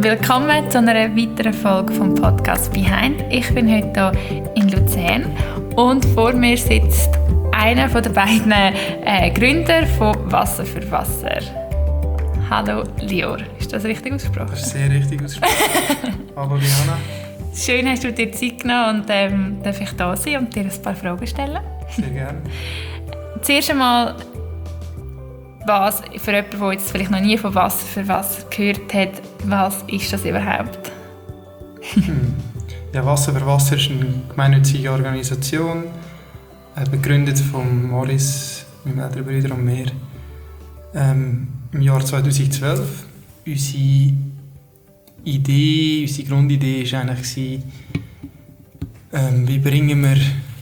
Willkommen zu einer weiteren Folge vom Podcast Behind. Ich bin heute hier in Luzern und vor mir sitzt einer der beiden Gründer von Wasser für Wasser. Hallo Lior, ist das richtig ausgesprochen? Das ist sehr richtig ausgesprochen. Hallo Diana. Schön, hast du dir Zeit genommen und darf ich da sein und dir ein paar Fragen stellen? Sehr gerne. Zuerst einmal, was für jemanden, der jetzt vielleicht noch nie von Wasser für Wasser gehört hat, was ist das überhaupt? Ja, Wasser für Wasser ist eine gemeinnützige Organisation, begründet von Morris, meinem älteren Bruder und mir, im Jahr 2012. Unsere Grundidee war eigentlich, wie bringen wir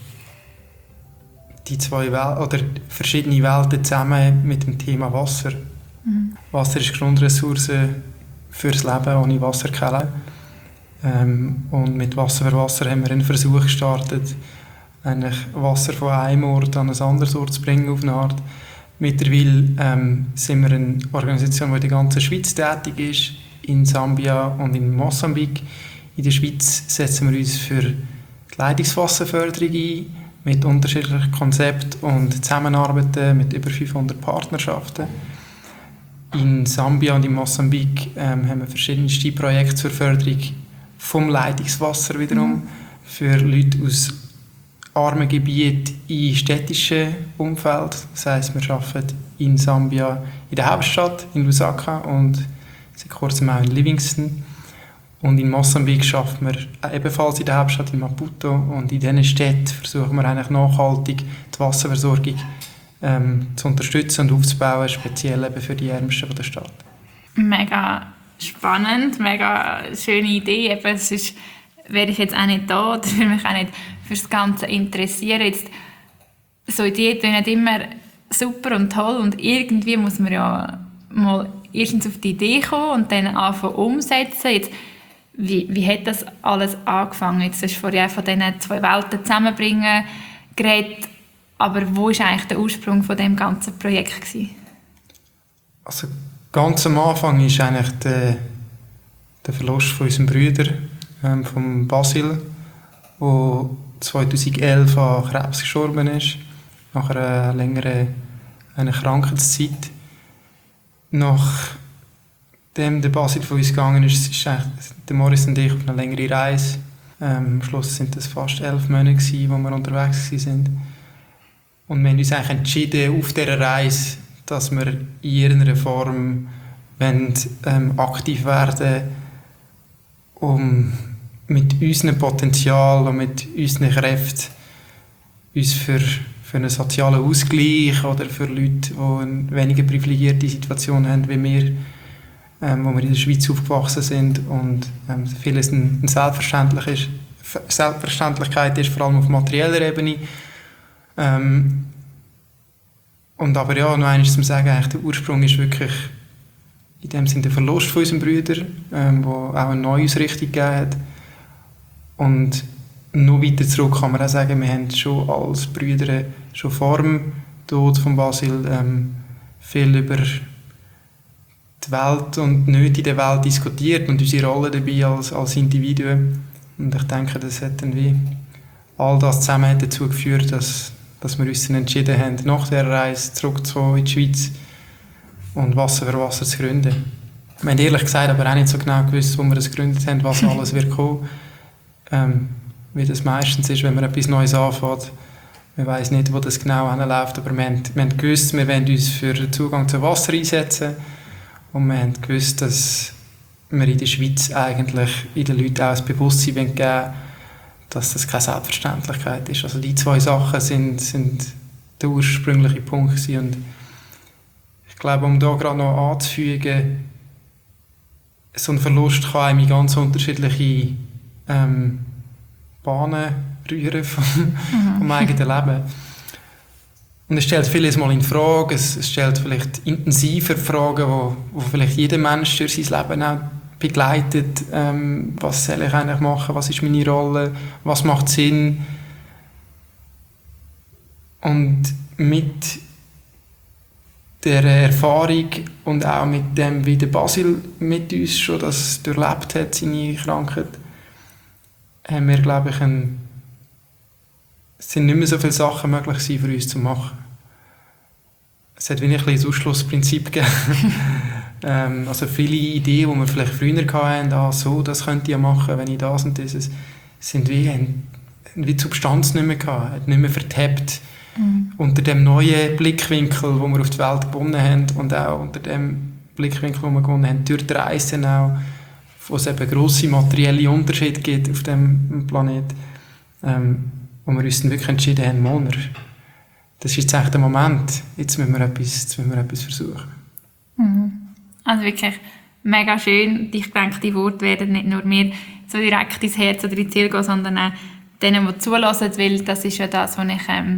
die zwei oder verschiedene Welten zusammen mit dem Thema Wasser. Wasser ist die Grundressource fürs Leben, ohne Wasser kein Leben. Und mit Wasser für Wasser haben wir einen Versuch gestartet, eigentlich Wasser von einem Ort an ein anderes Ort zu bringen auf eine Art. Mittlerweile sind wir eine Organisation, die in der ganzen Schweiz tätig ist, in Sambia und in Mosambik. In der Schweiz setzen wir uns für die Leitungswasserförderung ein, mit unterschiedlichen Konzepten und Zusammenarbeiten mit über 500 Partnerschaften. In Sambia und in Mosambik haben wir verschiedenste Projekte zur Förderung vom Leitungswasser wiederum für Leute aus armen Gebieten im städtischen Umfeld. Das heisst, wir arbeiten in Sambia in der Hauptstadt, in Lusaka und seit kurzem auch in Livingstone. Und in Mosambik arbeiten wir ebenfalls in der Hauptstadt, in Maputo. Und in diesen Städten versuchen wir eigentlich nachhaltig die Wasserversorgung zu unterstützen und aufzubauen, speziell eben für die Ärmsten der Stadt. Mega spannend, mega schöne Idee. Eben, sonst wäre ich jetzt auch nicht da oder würde mich auch nicht für das Ganze interessieren. Jetzt, so Ideen tönen immer super und toll und irgendwie muss man ja mal erstens auf die Idee kommen und dann anfangen umsetzen. Jetzt, wie hat das alles angefangen? Jetzt hast du vorher von diesen zwei Welten zusammenbringen geredet, aber wo war eigentlich der Ursprung von dem ganzen Projekt gewesen? Also ganz am Anfang ist eigentlich der Verlust von unserem Bruder, von Basil, der 2011 an Krebs gestorben ist, nach einer längeren Krankheitszeit. Nachdem der Basil von uns gegangen ist der Morris und ich auf eine längere Reise. Am Schluss waren es fast 11 Monate, wo wir unterwegs waren. Und wir haben uns eigentlich entschieden, auf dieser Reise, dass wir in irgendeiner Form aktiv werden, um mit unserem Potenzial und mit unseren Kräften uns für einen sozialen Ausgleich oder für Leute, die eine weniger privilegierte Situation haben wie wir, wo wir in der Schweiz aufgewachsen sind und vieles eine Selbstverständlichkeit ist, vor allem auf materieller Ebene. Und aber ja, noch eines zu sagen, eigentlich der Ursprung ist wirklich in dem Sinne der Verlust von unserem Bruder, wo auch eine Neuausrichtung gegeben hat. Und noch weiter zurück kann man auch sagen, wir haben schon als Brüder schon vor dem Tod von Basil viel über die Welt und Nöte in der Welt diskutiert und unsere Rolle dabei als Individuen. Und ich denke, das hat dann wie all das zusammen hat dazu geführt, dass wir uns dann entschieden haben, nach dieser Reise zurückzukommen in die Schweiz und Wasser für Wasser zu gründen. Wir haben ehrlich gesagt aber auch nicht so genau gewusst, wo wir das gegründet haben, was alles wird kommen. Wie das meistens ist, wenn man etwas Neues anfängt. Man weiss nicht, wo das genau hinläuft, aber wir haben gewusst, wir wollen uns für den Zugang zu Wasser einsetzen. Und wir haben gewusst, dass wir in der Schweiz eigentlich in den Leuten auch das Bewusstsein geben wollen, dass das keine Selbstverständlichkeit ist. Also die zwei Sachen sind der ursprüngliche Punkt gewesen. Und ich glaube, um da gerade noch anzufügen, so ein Verlust kann einem in ganz unterschiedliche Bahnen rühren vom eigenen Leben. Und es stellt vieles mal in Frage, es stellt vielleicht intensiver Fragen, wo vielleicht jeder Mensch durch sein Leben auch begleitet. Was soll ich eigentlich machen? Was ist meine Rolle? Was macht Sinn? Und mit der Erfahrung und auch mit dem, wie der Basil mit uns schon das durchlebt hat, seine Krankheit, haben wir, glaube ich, es sind nicht mehr so viele Sachen möglich für uns zu machen. Es hat wie ein bisschen ein Ausschlussprinzip gegeben. Also viele Ideen, die wir vielleicht früher hatten, so, das könnte ich ja machen, wenn ich das und dieses, sind haben die Substanz nicht mehr gehabt, hat nicht mehr vertappt. Unter dem neuen Blickwinkel, wo wir auf die Welt gewonnen haben und auch unter dem Blickwinkel, wo wir gewonnen haben, durch die Reisen auch, wo es eben grosse materielle Unterschiede gibt auf dem Planeten, wo wir uns dann wirklich entschieden haben, Mona, das ist jetzt echt der Moment, jetzt müssen wir etwas versuchen. Also wirklich mega schön. Ich denke, die Worte werden nicht nur mir so direkt ins Herz oder ins Ziel gehen, sondern auch denen, die zulassen, weil das ist ja das, was ich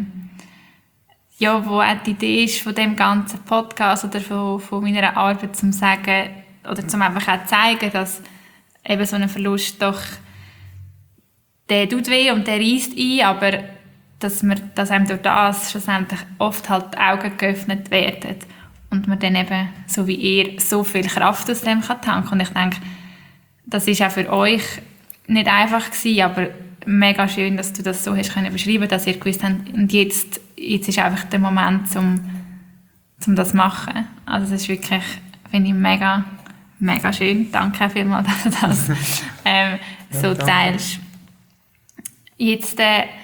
wo auch die Idee ist von dem ganzen Podcast oder von meiner Arbeit, zum sagen oder zum einfach auch zeigen, dass eben so ein Verlust doch, der tut weh und der reisst ein, aber dass einem durch das schlussendlich oft halt die Augen geöffnet werden und man dann eben, so wie ihr, so viel Kraft aus dem kann tanken. Und ich denke, das ist auch für euch nicht einfach gewesen, aber mega schön, dass du das so hast können beschreiben, dass ihr gewusst habt, und jetzt ist einfach der Moment, zum das zu machen. Also das ist wirklich, finde ich, mega, mega schön. Danke vielmals, dass du das so teilst. Jetzt,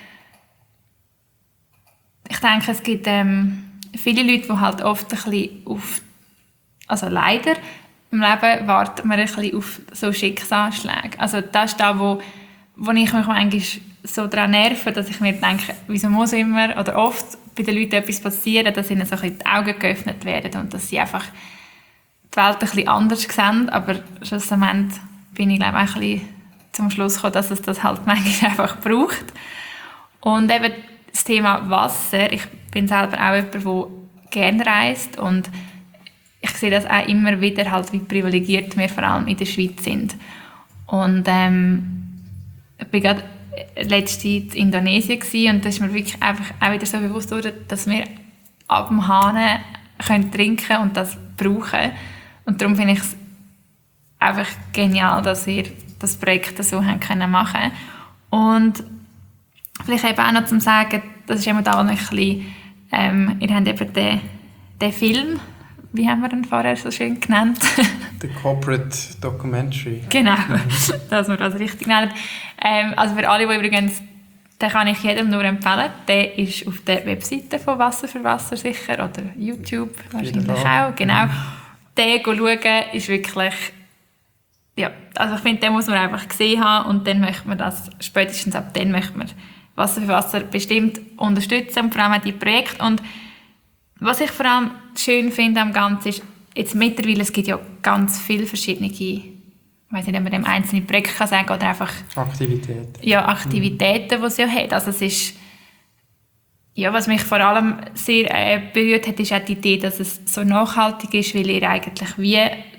ich denke, es gibt viele Leute, die halt oft ein bisschen also leider im Leben wartet man ein bisschen auf so Schicksalsschläge. Also das ist da, wo ich mich manchmal so daran nerve, dass ich mir denke, wieso muss immer oder oft bei den Leuten etwas passieren, dass ihnen so ein bisschen die Augen geöffnet werden und dass sie einfach die Welt ein bisschen anders sehen. Aber schlussendlich bin ich, glaube ich, ein bisschen zum Schluss gekommen, dass es das halt manchmal einfach braucht. Und eben das Thema Wasser. Ich bin selber auch jemand, der gerne reist und ich sehe das auch immer wieder, halt, wie privilegiert wir vor allem in der Schweiz sind. Und ich bin gerade letzte in Indonesien gewesen, und das ist mir wirklich einfach auch wieder so bewusst geworden, dass wir ab dem Hahn können trinken und das brauchen. Und darum finde ich es einfach genial, dass ihr das Projekt so haben können machen. Und vielleicht eben auch noch zum Sagen, das ist immer da ein bisschen, ihr habt eben den Film, wie haben wir den vorher so schön genannt? The Corporate Documentary. Genau, dass wir das richtig nennen. Also für alle, die übrigens, den kann ich jedem nur empfehlen. Der ist auf der Webseite von Wasser für Wasser sicher oder YouTube wahrscheinlich auch. Genau. Den schauen ist wirklich, ja, also ich finde, den muss man einfach gesehen haben und dann möchte man das, spätestens ab dann möchte man Wasser für Wasser bestimmt unterstützen und vor allem auch die Projekte. Und was ich vor allem schön finde am Ganzen ist, jetzt mittlerweile, es gibt ja ganz viele verschiedene, ich weiß nicht, ob man dem einzelnen Projekt kann sagen oder einfach Aktivitäten, die es ja hat. Also es ist, ja, was mich vor allem sehr berührt hat, ist auch die Idee, dass es so nachhaltig ist, weil ihr eigentlich wie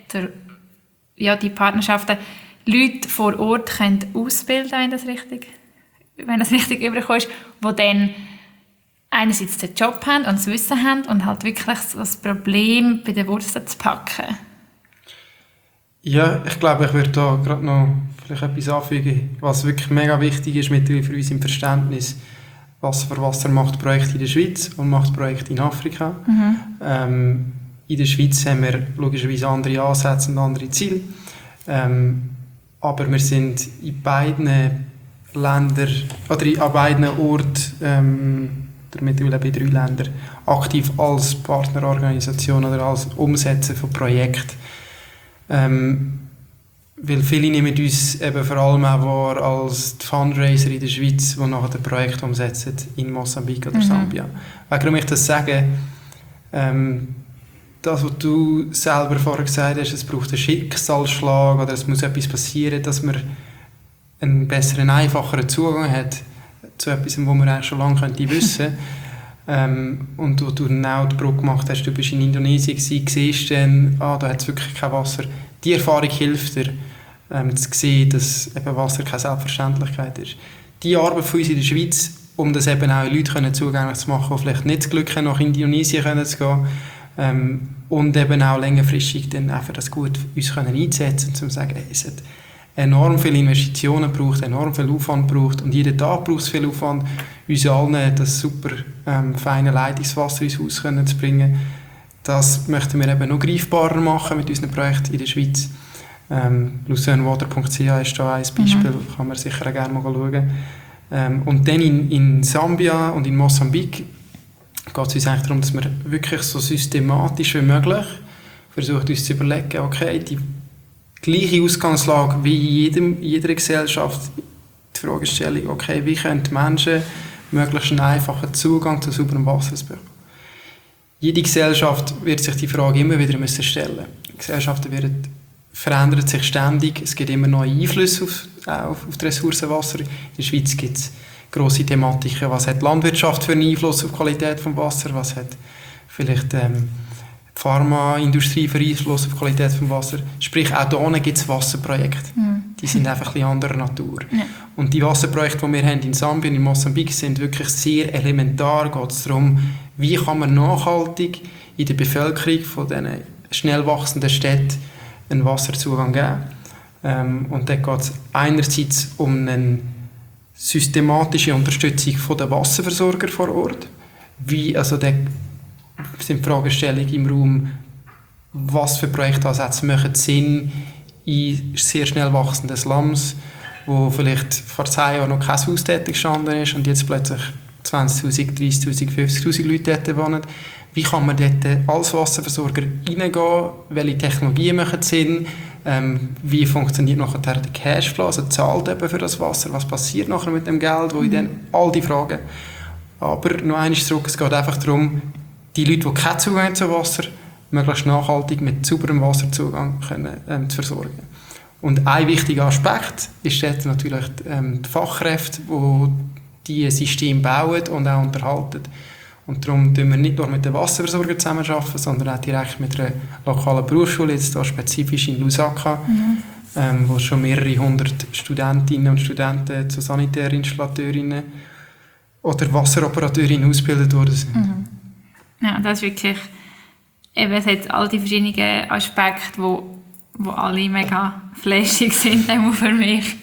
die Partnerschaften Leute vor Ort können ausbilden, wenn das richtig übergekommen ist, die dann einerseits den Job haben und das Wissen haben und halt wirklich das Problem bei den Wurzeln zu packen. Ja, ich glaube, ich würde da gerade noch vielleicht etwas anfügen, was wirklich mega wichtig ist mittlerweile für uns im Verständnis. Wasser für Wasser macht Projekte in der Schweiz und macht Projekte in Afrika. In der Schweiz haben wir logischerweise andere Ansätze und andere Ziele. Aber wir sind in beiden Ländern oder an beiden Orten, mittlerweile bei 3 Ländern, aktiv als Partnerorganisation oder als Umsetzer von Projekten. Weil viele nehmen uns eben vor allem auch wahr als die Fundraiser in der Schweiz, die nachher das Projekt umsetzen in Mosambik oder Sambia. Warum ich das sage, das, was du selber vorher gesagt hast, es braucht einen Schicksalsschlag oder es muss etwas passieren, dass man einen besseren, einfacheren Zugang hat zu etwas, was man eigentlich schon lange wissen könnte. Und wo du dann auch die Brücke gemacht hast, du bist in Indonesien gewesen, siehst dann, da hat es wirklich kein Wasser. Die Erfahrung hilft dir, zu sehen, dass eben Wasser keine Selbstverständlichkeit ist. Die Arbeit von uns in der Schweiz, um das eben auch Leuten zugänglich zu machen, die vielleicht nicht das Glück haben, nach Indonesien zu gehen, Und eben auch längerfristig dann einfach das gut uns können einsetzen, um zu sagen, es hat enorm viele Investitionen braucht, enorm viel Aufwand braucht und jeden Tag braucht es viel Aufwand, uns allen das super feine Leitungswasser ins Haus können zu bringen. Das möchten wir eben noch greifbarer machen mit unseren Projekten in der Schweiz. LuzerneWater.ch ist da ein Beispiel, kann man sicher auch gerne mal schauen. Und dann in Sambia und in Mosambik geht es uns eigentlich darum, dass wir wirklich so systematisch wie möglich versuchen, uns zu überlegen, okay, die gleiche Ausgangslage wie in jeder Gesellschaft, die Fragestellung, okay, wie können die Menschen möglichst einen einfachen Zugang zu sauberem Wasser bekommen. Jede Gesellschaft wird sich die Frage immer wieder stellen. Die Gesellschaften verändern sich ständig, es gibt immer neue Einflüsse auf die Ressourcen Wasser. In der Schweiz gibt es grosse Thematiken, was hat die Landwirtschaft für einen Einfluss auf die Qualität des Wassers, was hat vielleicht die Pharmaindustrie für Einfluss auf die Qualität des Wassers. Sprich, auch hier gibt es Wasserprojekte. Die sind einfach ein bisschen anderer Natur. Ja. Und die Wasserprojekte, die wir haben in Sambia und in Mosambik, sind wirklich sehr elementar. Geht es darum, wie kann man nachhaltig in der Bevölkerung von diesen schnell wachsenden Städten einen Wasserzugang geben. Und da geht es einerseits um eine systematische Unterstützung der Wasserversorger vor Ort. Also da sind Fragestellungen im Raum, was für Projektansätze machen Sinn in sehr schnell wachsenden Slums, wo vielleicht vor 10 Jahren noch kein Haus dort gestanden ist und jetzt plötzlich 20'000, 30'000, 50'000 Leute dort wohnen. Wie kann man dort als Wasserversorger reingehen? Welche Technologien machen Sinn? Wie funktioniert nachher der Cashflow? Also zahlt eben für das Wasser? Was passiert nachher mit dem Geld? All die Fragen. Aber noch einmal zurück, es geht einfach darum, die Leute, die keinen Zugang haben zu Wasser, möglichst nachhaltig mit sauberem Wasserzugang können, zu versorgen. Und ein wichtiger Aspekt ist jetzt natürlich die Fachkräfte, die diese Systeme bauen und auch unterhalten. Und darum tun wir nicht nur mit den Wasserversorgern zusammenarbeiten, sondern auch direkt mit einer lokalen Berufsschule, jetzt hier spezifisch in Lusaka, wo schon mehrere hundert Studentinnen und Studenten zu Sanitärinstallateurinnen oder Wasseroperateurinnen ausgebildet worden sind. Ja, das ist wirklich, eben, es hat all die verschiedenen Aspekte, wo alle mega flashig sind, auch für mich.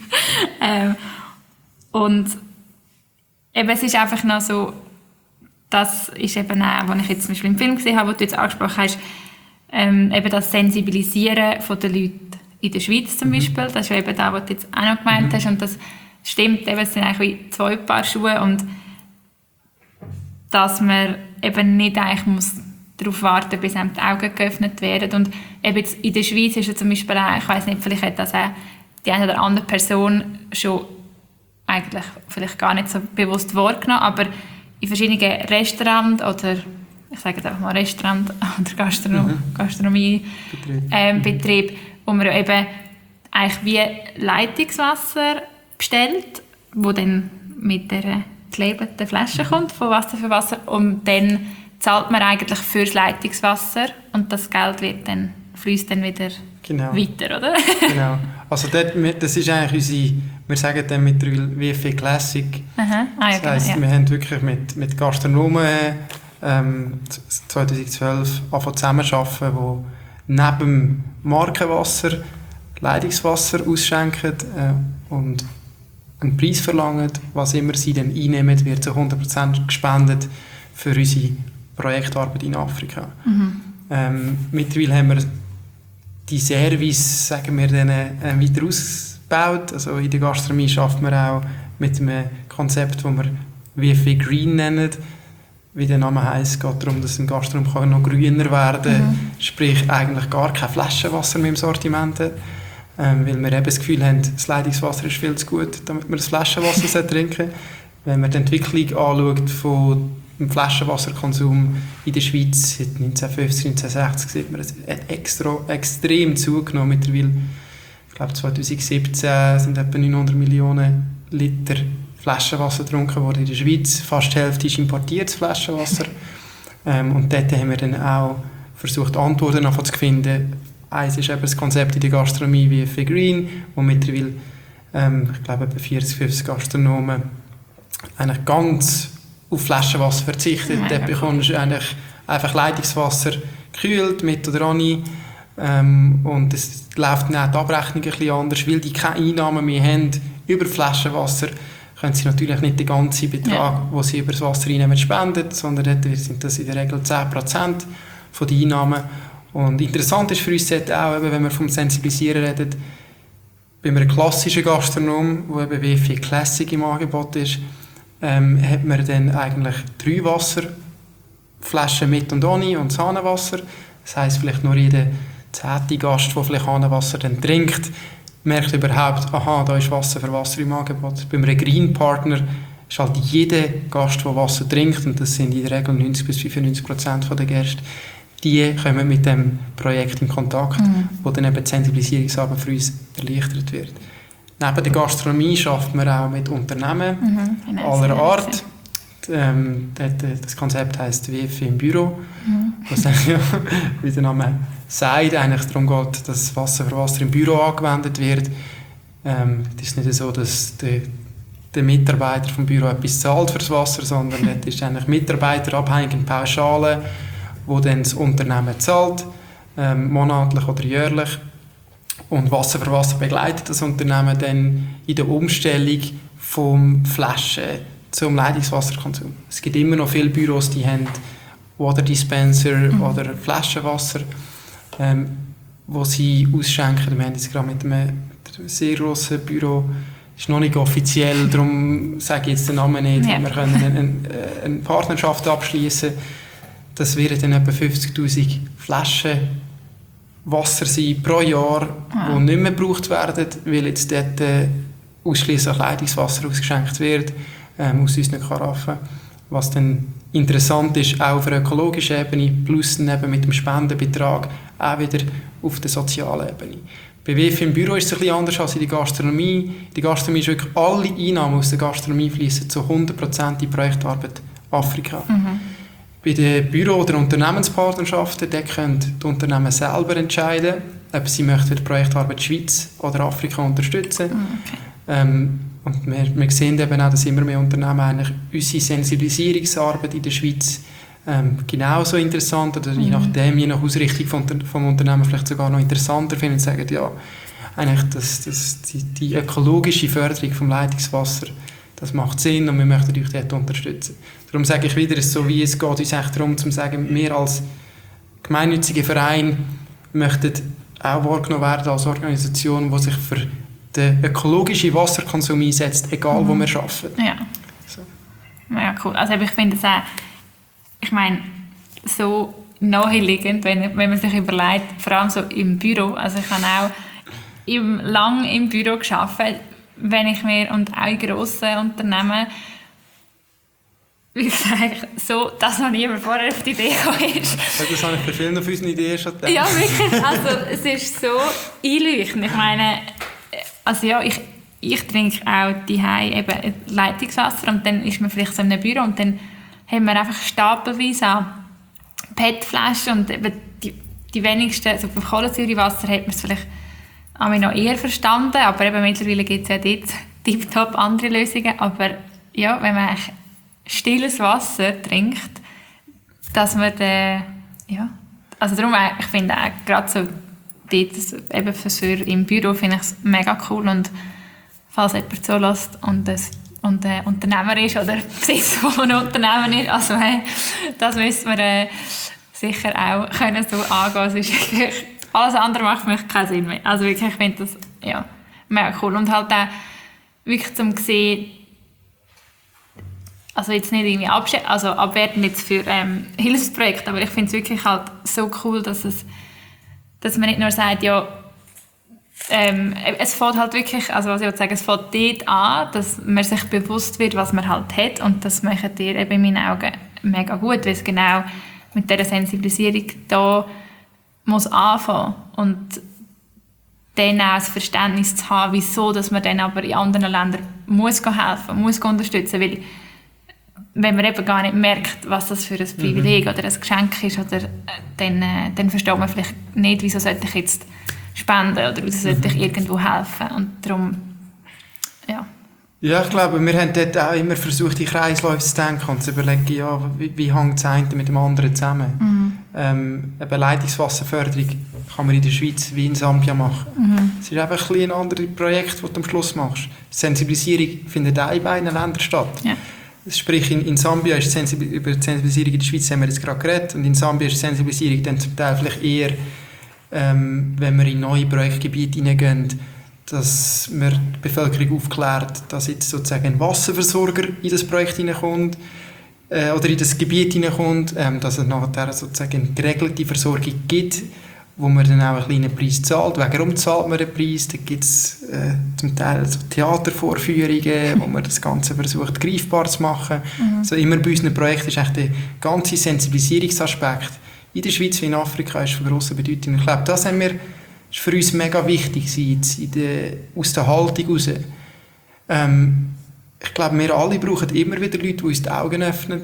Und eben, es ist einfach noch so, das ist eben auch, was ich jetzt zum Beispiel im Film gesehen habe, was du jetzt angesprochen hast, eben das Sensibilisieren der Leute in der Schweiz zum Beispiel, das ist eben das, was du jetzt auch noch gemeint hast, und das stimmt, eben, es sind eigentlich wie 2 Paar Schuhe, und dass man eben nicht eigentlich muss darauf warten, bis einem die Augen geöffnet werden. Und eben jetzt in der Schweiz ist es zum Beispiel auch, ich weiss nicht, vielleicht hat das auch die eine oder andere Person schon eigentlich vielleicht gar nicht so bewusst wahrgenommen, aber in verschiedenen Restaurants oder ich sage jetzt einfach mal Restaurant oder Gastronomiebetrieb, wo man eben eigentlich wie Leitungswasser bestellt, wo dann mit der gelabelten Flasche kommt, von Wasser für Wasser, und dann zahlt man eigentlich für das Leitungswasser und das Geld fließt dann wieder weiter, oder? Genau. Also das ist eigentlich unsere, wir sagen dann mit der WFE Classic. Das heisst, wir haben wirklich mit Gastronomen 2012 angefangen zusammenzuarbeiten, die neben dem Markenwasser Leitungswasser ausschenken und einen Preis verlangen. Was immer sie dann einnehmen, wird zu 100% gespendet für unsere Projektarbeit in Afrika. Mittlerweile haben wir die Service, sagen wir, dann, weiter ausgebaut. Also in der Gastronomie arbeiten wir auch mit einem Konzept, das wir WFE Green nennen. Wie der Name heisst, geht es darum, dass ein Gastronom noch grüner werden kann. Sprich, eigentlich gar kein Flaschenwasser mehr im Sortiment hat. Weil wir eben das Gefühl haben, das Leitungswasser ist viel zu gut, damit man das Flaschenwasser trinken sollte. Wenn man die Entwicklung anschaut von dem Flaschenwasserkonsum in der Schweiz seit 1950, 1960, sieht man, es hat extrem zugenommen. Mittlerweile, ich glaube 2017 sind etwa 900 Millionen Liter Flaschenwasser getrunken worden in der Schweiz. Fast die Hälfte ist importiertes Flaschenwasser. Und dort haben wir dann auch versucht, Antworten zu finden. Eins ist eben das Konzept in der Gastronomie wie WFE Green, wo mittlerweile, ich glaube, etwa 40, 50 Gastronomen eigentlich ganz auf Flaschenwasser verzichtet. Dort bekommst du eigentlich einfach Leitungswasser gekühlt, mit oder ohne. Und es läuft dann auch die Abrechnung ein bisschen anders, weil die keine Einnahmen mehr haben über Flaschenwasser, können sie natürlich nicht den ganzen Betrag, den sie über das Wasser einnehmen, spenden, sondern dort sind das in der Regel 10% von den Einnahmen. Und interessant ist für uns auch, eben, wenn wir vom Sensibilisieren reden, bei einem klassischen Gastronom, wo eben WFI Classic im Angebot ist, hat man dann eigentlich 3 Wasserflaschen mit und ohne und Hahnenwasser. Das heisst, vielleicht nur jeder 10. Gast, der vielleicht Hahnenwasser dann trinkt, merkt überhaupt, aha, da ist Wasser für Wasser im Angebot. Beim Green Partner ist halt jeder Gast, der Wasser trinkt, und das sind in der Regel 90-95% der Gäste, die kommen mit dem Projekt in Kontakt, wo dann eben die Sensibilisierungsarbeit für uns erleichtert wird. Neben der Gastronomie schafft man auch mit Unternehmen aller Art. Das Konzept heisst WFI im Büro, was eigentlich, wie der Name sagt, eigentlich darum geht, dass Wasser für Wasser im Büro angewendet wird. Es ist nicht so, dass der Mitarbeiter vom Büro etwas zahlt für das Wasser, sondern das ist eigentlich mitarbeiterabhängig in Pauschale, wo dann das Unternehmen zahlt, monatlich oder jährlich. Und Wasser für Wasser begleitet das Unternehmen dann in der Umstellung vom Flaschen zum Leitungswasserkonsum. Es gibt immer noch viele Büros, die haben Water Dispenser oder Flaschenwasser, wo sie ausschenken. Wir haben jetzt gerade mit einem sehr grossen Büro, ist noch nicht offiziell, darum sage ich jetzt den Namen nicht, wir können eine Partnerschaft abschließen. Das wären dann etwa 50'000 Flaschen Wasser sein pro Jahr, die nicht mehr gebraucht werden, weil jetzt dort ausschliesslich Leitungswasser ausgeschenkt wird aus unseren Karaffen. Was dann interessant ist, auch auf der ökologischen Ebene, plus dann eben mit dem Spendenbetrag auch wieder auf der sozialen Ebene. Bei WFI im Büro ist es ein bisschen anders als in der Gastronomie. In der Gastronomie ist wirklich alle Einnahmen aus der Gastronomie fließen zu 100% in die Projektarbeit Afrika. Bei den Büro- oder Unternehmenspartnerschaften, da können die Unternehmen selber entscheiden, ob sie möchten die Projektarbeit Schweiz oder Afrika unterstützen. Und wir sehen eben auch, dass immer mehr Unternehmen eigentlich unsere Sensibilisierungsarbeit in der Schweiz genauso interessant oder je nach Ausrichtung vom Unternehmen vielleicht sogar noch interessanter finden und sagen, ja, eigentlich die ökologische Förderung vom Leitungswasser, das macht Sinn und wir möchten euch dort unterstützen. Darum sage ich wieder, so wie es geht uns echt darum, zu sagen, wir als gemeinnütziger Verein möchten auch wahrgenommen werden als Organisation, die sich für den ökologischen Wasserkonsum einsetzt, egal wo wir arbeiten. Ja. So. Ja, cool. Also ich finde es auch, ich meine, so naheliegend, wenn man sich überlegt, vor allem so im Büro, also ich habe auch lang im Büro gearbeitet, wenn ich mir, und auch in grossen Unternehmen, wie gesagt, so, dass noch niemand vorher auf die Idee gekommen ist. Das habe ich bei vielen auf unseren Ideen schon gedacht. Ja, wirklich. Also, es ist so einleuchtend. Ich meine, also ja, ich trinke auch daheim eben Leitungswasser und dann ist man vielleicht so in einem Büro und dann haben wir einfach stapelweise an PET-Flaschen und eben die wenigsten, also beim Kohlensäurewasser hat man es vielleicht noch eher verstanden, aber eben mittlerweile gibt es ja dort tiptop andere Lösungen, aber ja, wenn man eigentlich stilles Wasser trinkt, dass man ja, also darum, ich finde auch gerade so dort, eben für im Büro finde ich es mega cool und falls jemand zulässt und Unternehmer ist oder Besitzer von einem Unternehmen ist, also das müssen wir sicher auch können so angehen. Es ist wirklich, alles andere macht für mich keinen Sinn mehr. Also wirklich, ich finde das ja, mega cool. Und halt auch wirklich zum sehen, also jetzt nicht irgendwie abwerten jetzt für Hilfsprojekte, aber ich finde es wirklich halt so cool, dass man nicht nur sagt, ja, es fängt halt wirklich, also was ich sagen, es fängt dort an, dass man sich bewusst wird, was man halt hat, und das machen die eben in meinen Augen mega gut, weil es genau mit dieser Sensibilisierung da muss anfangen und dann auch das Verständnis zu haben, wieso dass man dann aber in anderen Ländern muss helfen muss unterstützen, weil wenn man eben gar nicht merkt, was das für ein Privileg oder ein Geschenk ist, oder, dann versteht man vielleicht nicht, wieso sollte ich jetzt spenden oder wieso sollte ich irgendwo helfen. Und darum, ja, Ja, ich glaube, wir haben dort auch immer versucht, in Kreisläufe zu denken und zu überlegen, ja, wie hängt das eine mit dem anderen zusammen. Eine Leitungswasserförderung kann man in der Schweiz wie in Sambia machen. Es ist einfach ein anderes Projekt, das du am Schluss machst. Die Sensibilisierung findet auch in beiden Ländern statt. Ja. Sprich, in Sambia ist über die Sensibilisierung in der Schweiz haben wir jetzt gerade geredet, und in Sambia ist die Sensibilisierung dann zum Teil vielleicht eher, wenn wir in neue Projektgebiete hineingehen, dass man die Bevölkerung aufklärt, dass jetzt sozusagen ein Wasserversorger in das Projekt hineinkommt oder in das Gebiet hineinkommt, dass es nachher sozusagen eine geregelte Versorgung gibt, wo man dann auch einen kleinen Preis zahlt. Warum zahlt man den Preis? Da gibt es zum Teil so Theatervorführungen, wo man das Ganze versucht greifbar zu machen. So immer bei unseren Projekten ist echt der ganze Sensibilisierungsaspekt in der Schweiz wie in Afrika ist von grosser Bedeutung. Ich glaube, das ist für uns mega wichtig aus der Haltung heraus. Ich glaube, wir alle brauchen immer wieder Leute, die uns die Augen öffnen.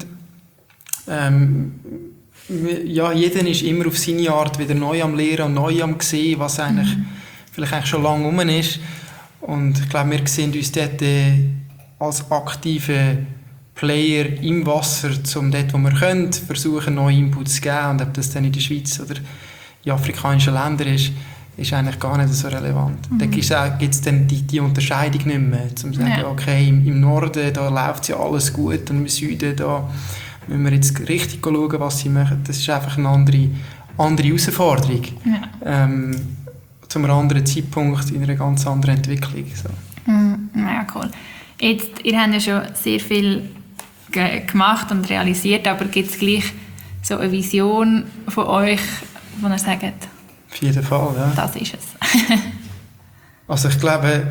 Ja, jeder ist immer auf seine Art wieder neu am Lehren und neu am Sehen, was vielleicht schon lange rum ist. Und ich glaube, wir sehen uns dort als aktive Player im Wasser, um dort, wo wir können, versuchen, neue Inputs zu geben. Und ob das dann in der Schweiz oder in afrikanischen Ländern ist eigentlich gar nicht so relevant. Da gibt es dann die Unterscheidung nicht mehr. Zum sagen, okay, im Norden da läuft ja alles gut und im Süden da müssen wir jetzt richtig schauen, was sie machen. Das ist einfach eine andere Herausforderung. Ja. Zu einem anderen Zeitpunkt in einer ganz anderen Entwicklung. So. Ja, cool. Jetzt, ihr habt ja schon sehr viel gemacht und realisiert, aber gibt es gleich so eine Vision von euch, wo ihr sagt, auf jeden Fall, ja. Das ist es. Also ich glaube,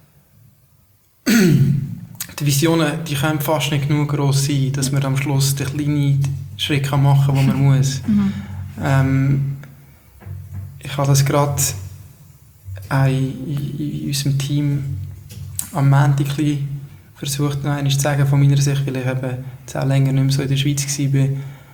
die Visionen, die können fast nicht genug gross sein, dass man am Schluss den kleinen Schritt machen kann, den man muss. Ich habe das gerade in unserem Team am Montag versucht, noch einmal zu sagen, von meiner Sicht, weil ich eben jetzt auch länger nicht mehr so in der Schweiz war.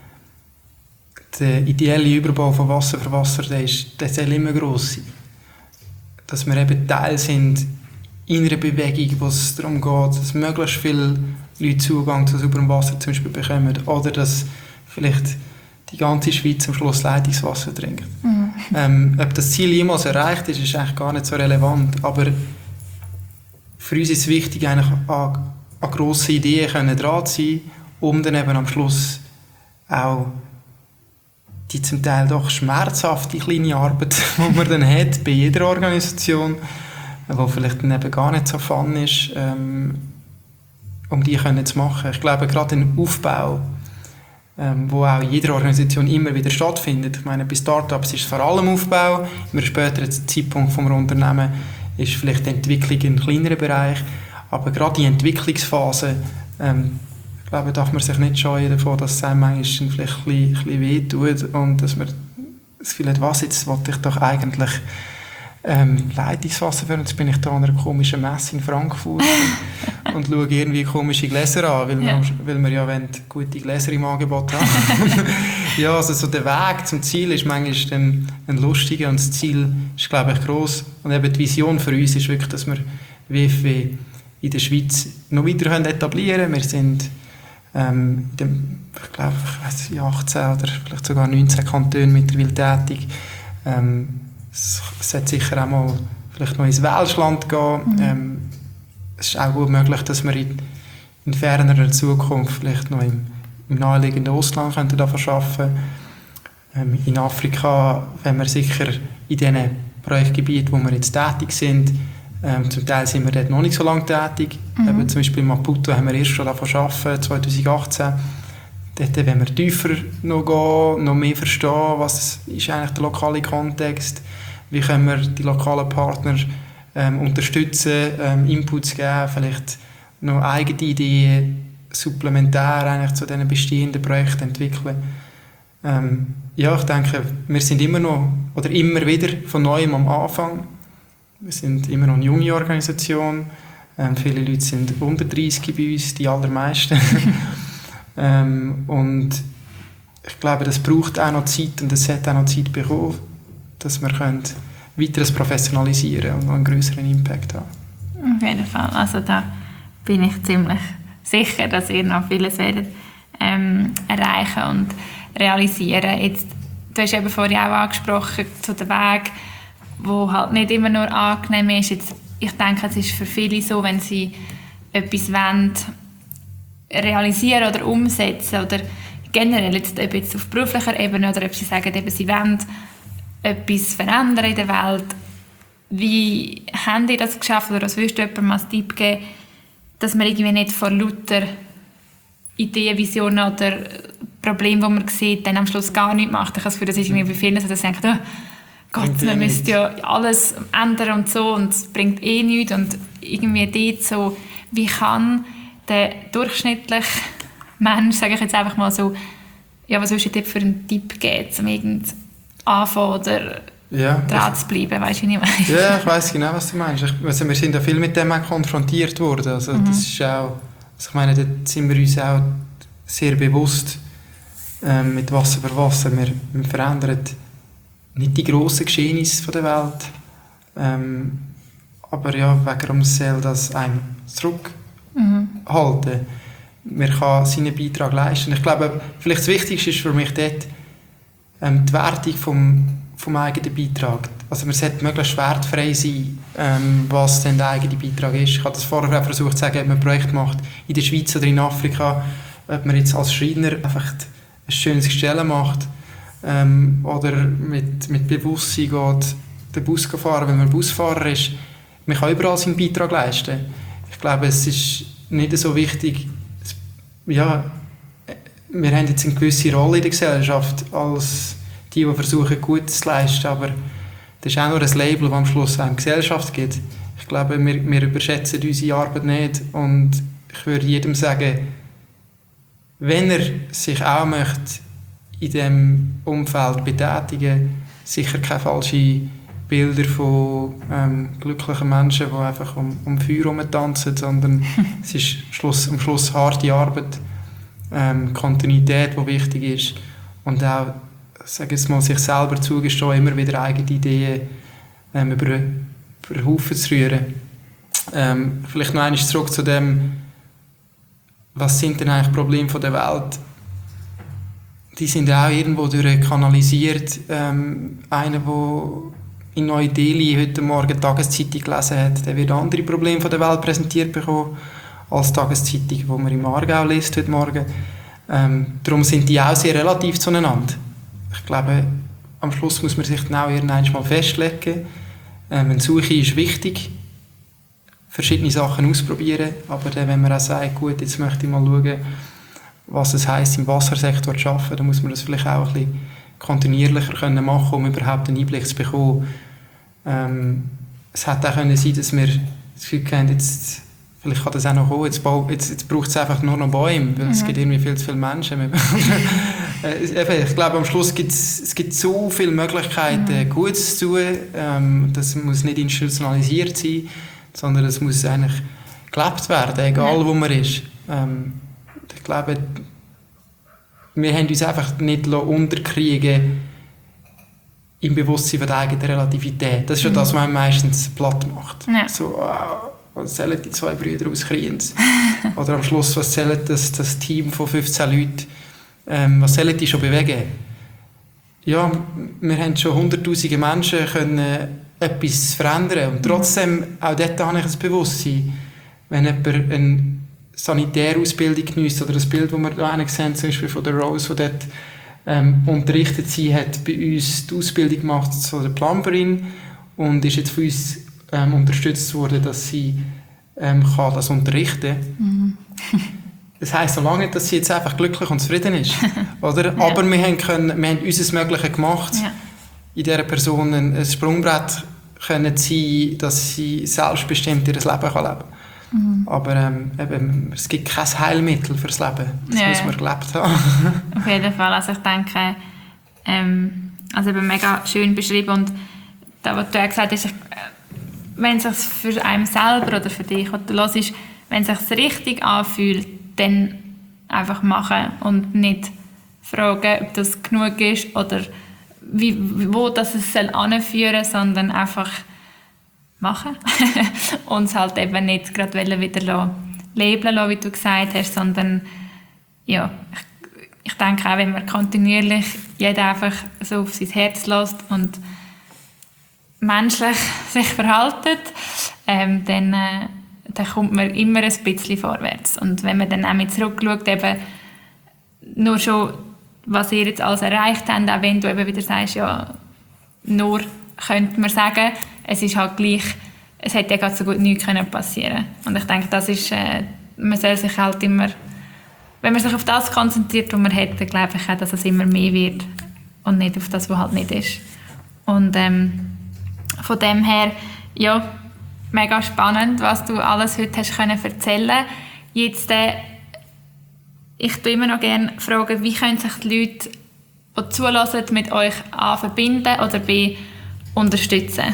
Der ideelle Überbau von Wasser für Wasser, der soll immer gross sein. Dass wir eben Teil sind in einer Bewegung, wo es darum geht, dass möglichst viele Leute Zugang zu sauberem Wasser zum Beispiel bekommen. Oder dass vielleicht die ganze Schweiz am Schluss Leitungswasser trinkt. Ob das Ziel jemals erreicht ist, ist eigentlich gar nicht so relevant. Aber für uns ist es wichtig, eigentlich an grossen Ideen dran zu sein, um dann eben am Schluss auch die zum Teil doch schmerzhafte kleine Arbeit, die man dann hat bei jeder Organisation, die vielleicht dann eben gar nicht so fun ist, um die zu machen. Ich glaube, gerade ein Aufbau, wo auch in jeder Organisation immer wieder stattfindet. Ich meine, bei Startups ist es vor allem Aufbau, in einem späteren Zeitpunkt vom Unternehmen ist vielleicht die Entwicklung ein kleinerer Bereich, aber gerade die Entwicklungsphase, ich glaube, darf man sich nicht scheuen davon, dass es einem manchmal vielleicht ein bisschen wehtut und dass man das Gefühl hat, was, jetzt wollte ich doch eigentlich Leitungswasser für, und jetzt bin ich da an einer komischen Messe in Frankfurt und schaue irgendwie komische Gläser an, weil wir ja gute Gläser im Angebot haben. Ja, also so der Weg zum Ziel ist manchmal dann ein lustiger und das Ziel ist, glaube ich, gross. Und eben die Vision für uns ist wirklich, dass wir WFW in der Schweiz noch weiter etablieren können. Wir sind ich glaube, 18 oder vielleicht sogar 19 Kantone mittlerweile tätig. Es sollte sicher auch mal vielleicht noch ins Welschland gehen. Es ist auch gut möglich, dass wir in fernerer Zukunft vielleicht noch im naheliegenden Ausland arbeiten können. In Afrika, wenn wir sicher in diesen Projektgebieten, wo wir jetzt tätig sind, zum Teil sind wir dort noch nicht so lange tätig. Eben, zum Beispiel in Maputo haben wir erst schon arbeiten, 2018. Dort wollen wir tiefer noch gehen, noch mehr verstehen, was ist eigentlich der lokale Kontext, wie können wir die lokalen Partner unterstützen, Inputs geben, vielleicht noch eigene Ideen supplementär eigentlich zu diesen bestehenden Projekten entwickeln. Ja, ich denke, wir sind immer wieder von Neuem am Anfang. Wir sind immer noch eine junge Organisation. Viele Leute sind unter 30 bei uns, die allermeisten. Und ich glaube, das braucht auch noch Zeit und es hat auch noch Zeit bekommen, dass wir weiteres professionalisieren und noch einen grösseren Impact haben. Auf jeden Fall. Also da bin ich ziemlich sicher, dass ihr noch vieles werdet erreichen und realisieren. Jetzt, du hast eben vorhin auch angesprochen, zu dem Weg, wo halt nicht immer nur angenehm ist. Jetzt, ich denke, es ist für viele so, wenn sie etwas wollen, realisieren oder umsetzen oder generell, ob jetzt auf beruflicher Ebene oder ob sie sagen, eben, sie wollen etwas verändern in der Welt. Wie habt ihr das geschafft oder was würdest du jemandem als Tipp geben, dass man irgendwie nicht vor lauter Ideen, Visionen oder Problemen, die man sieht, dann am Schluss gar nichts macht? Ich habe das Gefühl, das ist irgendwie bei vielen so, dass sie denken, oh Gott, man müsste ja alles ändern und so und es bringt eh nichts. Und irgendwie dort so, wie kann der durchschnittliche Mensch, sage ich jetzt einfach mal so, ja, was würdest du dir für einen Tipp geben, um irgend anfangen oder dran zu bleiben, weißt du, wie ich meine? Ja, ich weiss genau, was du meinst. Also wir sind ja viel mit dem auch konfrontiert worden. Also das ist auch, also ich meine, dort sind wir uns auch sehr bewusst mit Wasser für Wasser. Wir verändern nicht die grossen Geschehnisse der Welt, aber ja, warum soll das einem zurückhalten? Man kann seinen Beitrag leisten. Ich glaube, vielleicht das Wichtigste ist für mich dort die Wertung vom eigenen Beitrag. Also man sollte möglichst wertfrei sein, was denn der eigene Beitrag ist. Ich habe das vorher auch versucht zu sagen, ob man ein Projekt macht in der Schweiz oder in Afrika, ob man jetzt als Schreiner einfach ein schönes Gestell macht oder mit Bewusstsein geht, den Bus fahren, wenn man Busfahrer ist. Man kann überall seinen Beitrag leisten. Ich glaube, es ist nicht so wichtig, ja, wir haben jetzt eine gewisse Rolle in der Gesellschaft als die versuchen, Gutes zu leisten, aber das ist auch nur ein Label, das am Schluss eine Gesellschaft gibt. Ich glaube, wir überschätzen unsere Arbeit nicht und ich würde jedem sagen, wenn er sich auch möchte in diesem Umfeld betätigen, sicher keine falschen Bilder von glücklichen Menschen, die einfach um Feuer herumtanzen, sondern es ist am Schluss harte Arbeit, Kontinuität, die wichtig ist und auch, sage jetzt mal, sich selber zugestehen, immer wieder eigene Ideen über den Haufen zu rühren. Vielleicht noch einmal zurück zu dem, was sind denn eigentlich Probleme der Welt? Die sind auch irgendwo kanalisiert. Einer, der in Neu-Delhi heute Morgen die Tageszeitung gelesen hat, der wird andere Probleme der Welt präsentiert bekommen als die Tageszeitung, die man im Aargau liest heute Morgen. Darum sind die auch sehr relativ zueinander. Ich glaube, am Schluss muss man sich dann auch irgendwann mal festlegen. Eine Suche ist wichtig, verschiedene Sachen ausprobieren, aber dann, wenn man auch sagt, gut, jetzt möchte ich mal schauen, was es heisst, im Wassersektor zu arbeiten, dann muss man das vielleicht auch ein bisschen kontinuierlicher machen können, um überhaupt einen Einblick zu bekommen. Es hätte auch sein können, dass wir das Gefühl haben, jetzt, vielleicht kann das auch noch kommen, jetzt braucht es einfach nur noch Bäume, weil es gibt irgendwie viel zu viele Menschen. Ich glaube, am Schluss gibt es so viele Möglichkeiten, Gutes zu tun. Das muss nicht institutionalisiert sein, sondern es muss eigentlich gelebt werden, egal wo man ist. Ich glaube, wir haben uns einfach nicht unterkriegen im Bewusstsein von der eigenen Relativität. Das ist ja das, was man meistens platt macht. Ja. So, was zählen die zwei Brüder aus Kriens? Oder am Schluss, was zählt das Team von 15 Leuten? Was sollen die schon bewegen? Ja, wir haben schon hunderttausende Menschen können etwas verändern. Und trotzdem, auch dort habe ich ein Bewusstsein, wenn jemand eine Sanitärausbildung geniesst, oder das Bild, das wir da sehen, zum Beispiel von der Rose, die dort unterrichtet, sie hat bei uns die Ausbildung gemacht zu der Plumberin und ist jetzt von uns unterstützt worden, dass sie kann das unterrichten kann. Das heisst so lange nicht, dass sie jetzt einfach glücklich und zufrieden ist. Oder? Ja. Aber wir haben unser Mögliches gemacht, in dieser Person ein Sprungbrett können sein, dass sie selbstbestimmt ihr Leben leben kann. Aber es gibt kein Heilmittel fürs Leben. Das muss man gelebt haben. Auf jeden Fall. Also ich denke, also eben mega schön beschrieben. Und da, was du auch gesagt hast, wenn es sich für einen selber oder für dich, was du hörst, wenn es sich richtig anfühlt, dann einfach machen und nicht fragen, ob das genug ist oder wo das es anführen soll, sondern einfach machen und es halt eben nicht gerade wieder labeln lassen, wie du gesagt hast, sondern ja, ich denke auch, wenn man kontinuierlich jeder einfach so auf sein Herz lässt und menschlich sich verhaltet, dann kommt man immer ein bisschen vorwärts. Und wenn man dann auch mit zurückschaut, eben nur schon, was ihr jetzt alles erreicht habt, auch wenn du eben wieder sagst, ja, nur könnte man sagen, es ist halt gleich, es hätte ja gerade so gut nichts passieren können. Und ich denke, das ist, man soll sich halt immer, wenn man sich auf das konzentriert, was man hat, dann glaube ich auch, dass es immer mehr wird und nicht auf das, was halt nicht ist. Und von dem her, ja, mega spannend, was du alles heute hast können erzählen. Jetzt, ich tue immer noch gerne fragen, wie können sich die Leute, die zulassen, mit euch A verbinden oder B unterstützen?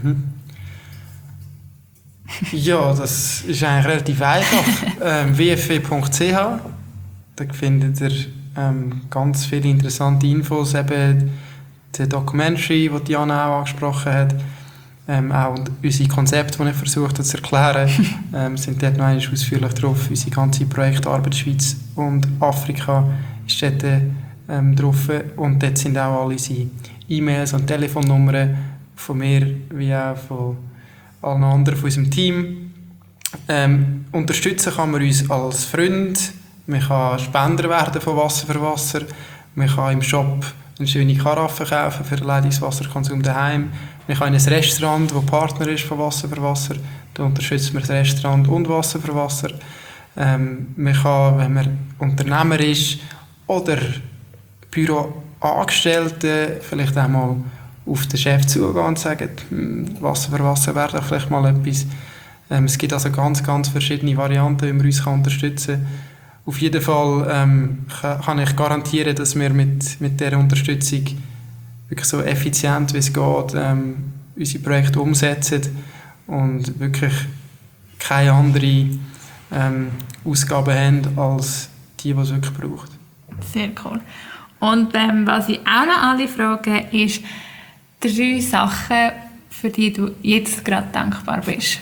Ja, das ist eigentlich relativ einfach. wfw.ch, da findet ihr ganz viele interessante Infos, eben die Documentary, die Diana auch angesprochen hat, auch unsere Konzepte, die ich versucht habe zu erklären, sind dort noch einmal ausführlich drauf. Unsere ganze Projektarbeit in der Schweiz und Afrika ist dort drauf. Und dort sind auch alle unsere E-Mails und Telefonnummern von mir, wie auch von allen anderen von unserem Team. Unterstützen kann man uns als Freund, man kann Spender werden von Wasser für Wasser, man kann im Shop eine schöne Karaffe kaufen für den Leitungswasserkonsum daheim, man kann in ein Restaurant, das Partner ist von Wasser für Wasser, da unterstützt man das Restaurant und Wasser für Wasser. Man kann, wenn man Unternehmer ist oder Büroangestellte, vielleicht auch mal auf den Chef zugehen und sagen, Wasser für Wasser wäre doch vielleicht mal etwas. Es gibt also ganz, ganz verschiedene Varianten, wie man uns unterstützen kann. Auf jeden Fall kann ich garantieren, dass wir mit dieser Unterstützung wirklich so effizient wie es geht unsere Projekte umsetzen und wirklich keine andere Ausgaben haben als die es wirklich braucht. Sehr cool. Und was ich auch noch alle frage, ist 3 Sachen, für die du jetzt gerade dankbar bist.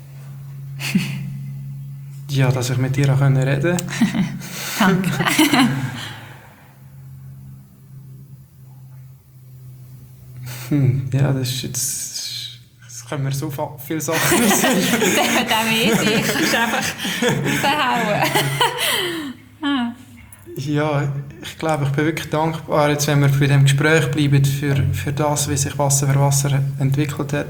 Ja, dass ich mit dir auch reden konnte. Danke. Ja, das ist jetzt... Das können wir so viele Sachen sehen. Das hat auch mehr dich. Du kannst einfach raushauen. Ja, ich glaube, ich bin wirklich dankbar, jetzt, wenn wir bei diesem Gespräch bleiben, für das, wie sich Wasser für Wasser entwickelt hat.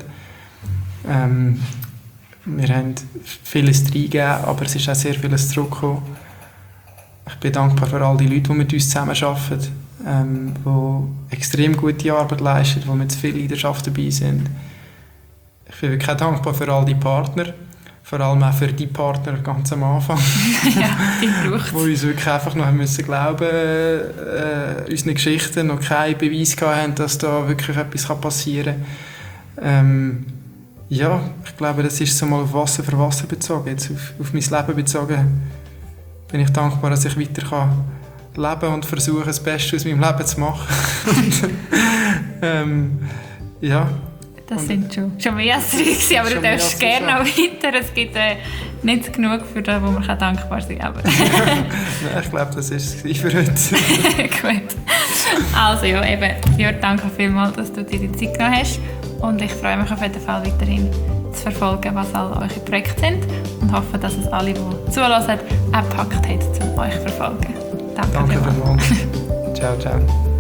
Wir haben vieles reingegeben, aber es ist auch sehr vieles zurückgekommen. Ich bin dankbar für all die Leute, die mit uns zusammenarbeiten, die extrem gute Arbeit leisten, die mit viel Leidenschaft dabei sind. Ich bin wirklich dankbar für all die Partner, vor allem auch für die Partner ganz am Anfang, Ja, die braucht die uns wirklich einfach noch müssen glauben, unseren Geschichten noch keinen Beweis hatten, dass da wirklich etwas passieren kann. Ja, ich glaube, das ist so mal auf Wasser für Wasser bezogen. Jetzt auf mein Leben bezogen bin ich dankbar, dass ich weiter kann leben und versuche, das Beste aus meinem Leben zu machen. Ja. Das sind schon mehr als 3, aber du darfst gerne noch weiter. Es gibt nicht genug für das, wo man dankbar sein kann. Nein, ich glaube, das ist es für heute. Gut. Also ja, eben, Jörg, danke vielmals, dass du dir die Zeit genommen hast. Und ich freue mich auf jeden Fall weiterhin zu verfolgen, was all eure Projekte sind. Und hoffe, dass es alle, die zuhören, auch gepackt haben, um euch zu verfolgen. Danke vielmals. Ciao, ciao.